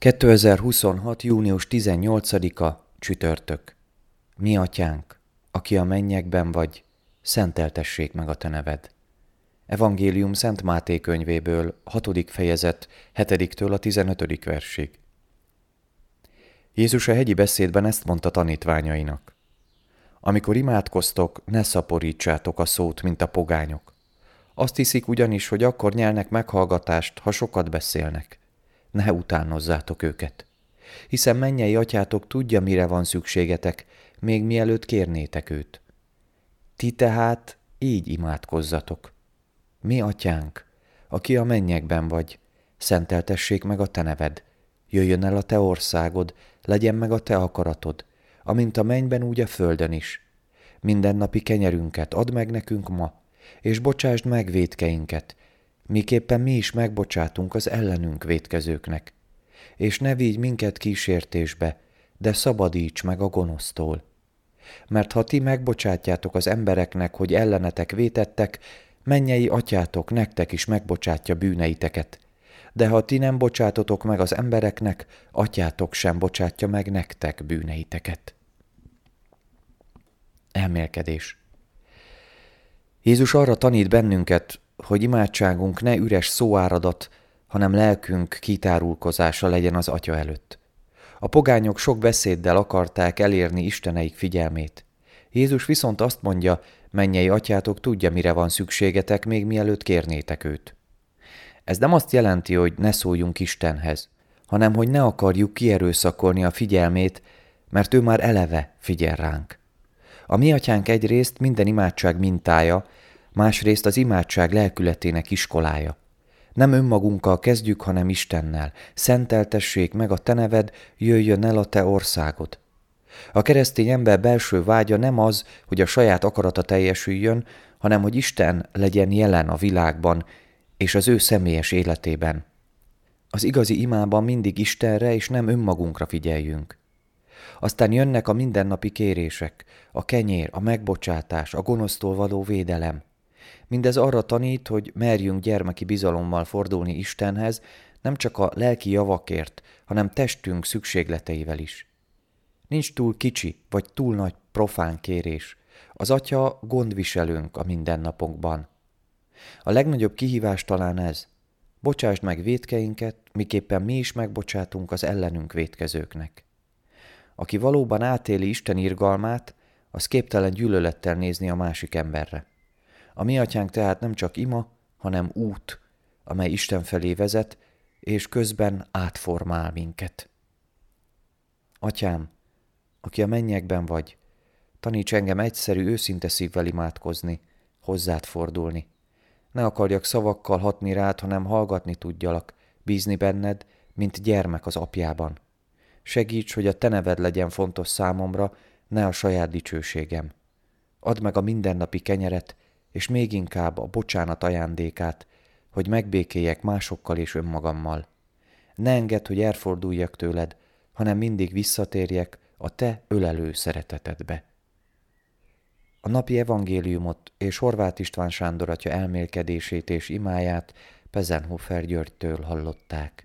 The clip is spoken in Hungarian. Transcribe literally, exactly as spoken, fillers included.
kétezer-huszonhat. június tizennyolcadika. Csütörtök. Mi atyánk, aki a mennyekben vagy, szenteltessék meg a te neved. Evangélium Szent Máté könyvéből, hatodik fejezet, hetediktől a tizenötödik versig. Jézus a hegyi beszédben ezt mondta tanítványainak. Amikor imádkoztok, ne szaporítsátok a szót, mint a pogányok. Azt hiszik ugyanis, hogy akkor nyelnek meghallgatást, ha sokat beszélnek. Ne utánozzátok őket, hiszen mennyei atyátok tudja, mire van szükségetek, még mielőtt kérnétek őt. Ti tehát így imádkozzatok. Mi atyánk, aki a mennyekben vagy, szenteltessék meg a te neved, jöjjön el a te országod, legyen meg a te akaratod, amint a mennyben, úgy a földön is. Mindennapi kenyerünket add meg nekünk ma, és bocsásd meg vétkeinket, miképpen mi is megbocsátunk az ellenünk vétkezőknek. És ne vigy minket kísértésbe, de szabadíts meg a gonosztól. Mert ha ti megbocsátjátok az embereknek, hogy ellenetek vétettek, mennyei atyátok nektek is megbocsátja bűneiteket. De ha ti nem bocsátotok meg az embereknek, atyátok sem bocsátja meg nektek bűneiteket. Elmélkedés. Jézus arra tanít bennünket, hogy imádságunk ne üres szóáradat, hanem lelkünk kitárulkozása legyen az Atya előtt. A pogányok sok beszéddel akarták elérni isteneik figyelmét. Jézus viszont azt mondja, mennyei atyátok tudja, mire van szükségetek, még mielőtt kérnétek őt. Ez nem azt jelenti, hogy ne szóljunk Istenhez, hanem hogy ne akarjuk kierőszakolni a figyelmét, mert ő már eleve figyel ránk. A mi atyánk egyrészt minden imádság mintája, másrészt az imádság lelkületének iskolája. Nem önmagunkkal kezdjük, hanem Istennel. Szenteltessék meg a te neved, jöjjön el a te országod. A keresztény ember belső vágya nem az, hogy a saját akarata teljesüljön, hanem hogy Isten legyen jelen a világban és az ő személyes életében. Az igazi imában mindig Istenre és nem önmagunkra figyeljünk. Aztán jönnek a mindennapi kérések, a kenyér, a megbocsátás, a gonosztól való védelem. Mindez arra tanít, hogy merjünk gyermeki bizalommal fordulni Istenhez, nem csak a lelki javakért, hanem testünk szükségleteivel is. Nincs túl kicsi vagy túl nagy profán kérés. Az Atya gondviselőnk a mindennapokban. A legnagyobb kihívás talán ez. Bocsásd meg vétkeinket, miképpen mi is megbocsátunk az ellenünk vétkezőknek. Aki valóban átéli Isten irgalmát, az képtelen gyűlölettel nézni a másik emberre. A mi atyánk tehát nem csak ima, hanem út, amely Isten felé vezet, és közben átformál minket. Atyám, aki a mennyekben vagy, taníts engem egyszerű, őszinte szívvel imádkozni, hozzád fordulni. Ne akarjak szavakkal hatni rád, hanem hallgatni tudjalak, bízni benned, mint gyermek az apjában. Segíts, hogy a te neved legyen fontos számomra, ne a saját dicsőségem. Add meg a mindennapi kenyeret, és még inkább a bocsánat ajándékát, hogy megbékéljek másokkal és önmagammal. Ne engedd, hogy elforduljak tőled, hanem mindig visszatérjek a te ölelő szeretetedbe. A napi evangéliumot és Horváth István Sándor atya elmélkedését és imáját Pezenhofer Györgytől hallották.